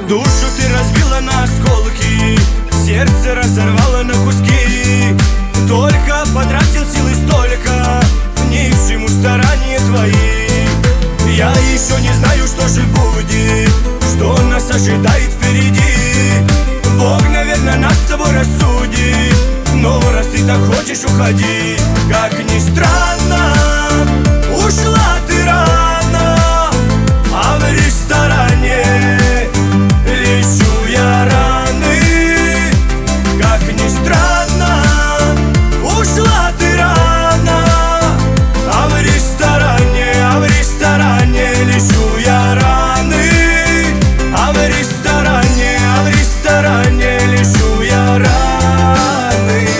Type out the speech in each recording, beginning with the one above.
Душу ты разбила на осколки, сердце разорвало на куски. Только потратил силы столько, ни к чему старания твои. Я еще не знаю, что же будет, что нас ожидает впереди. Бог, наверное, нас с тобой рассудит, но раз ты так хочешь, уходи. Как ни странно, ушла ты рано, а в ресторане лечу я раны. Как ни странно, ушла ты рано, а в ресторане лечу я раны. А в ресторане лечу я раны.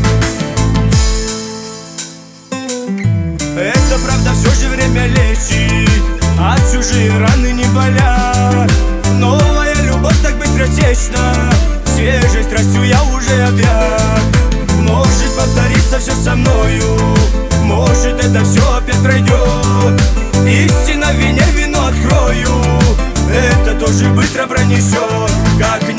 Это правда, все же время лечит, а чужие раны не болят. Новая любовь так быстротечна, свежей страстью я уже объят. Может повториться все со мною, может это все опять пройдет. Истина в вине вино открою, это тоже быстро пронесет. Как